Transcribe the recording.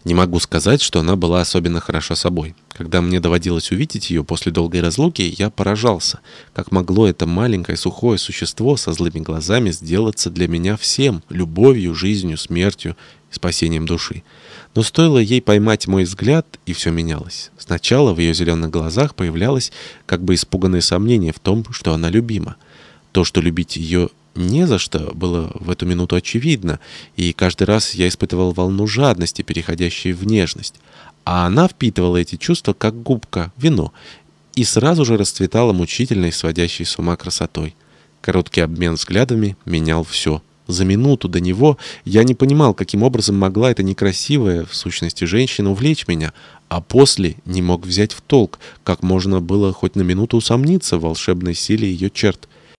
Не могу сказать, что она была особенно хороша собой. Когда мне доводилось увидеть ее после долгой разлуки, я поражался, как могло это маленькое сухое существо со злыми глазами сделаться для меня всем — любовью, жизнью, смертью и спасением души. Но стоило ей поймать мой взгляд, и все менялось. Сначала в ее зеленых глазах появлялось как бы испуганное сомнение в том, что она любима. То, что любить ее не за что, было в эту минуту очевидно, и каждый раз я испытывал волну жадности, переходящей в нежность. А она впитывала эти чувства, как губка, вино, и сразу же расцветала мучительной, сводящей с ума красотой. Короткий обмен взглядами менял все. За минуту до него я не понимал, каким образом могла эта некрасивая, в сущности, женщина увлечь меня, а после не мог взять в толк, как можно было хоть на минуту усомниться в волшебной силе ее черт.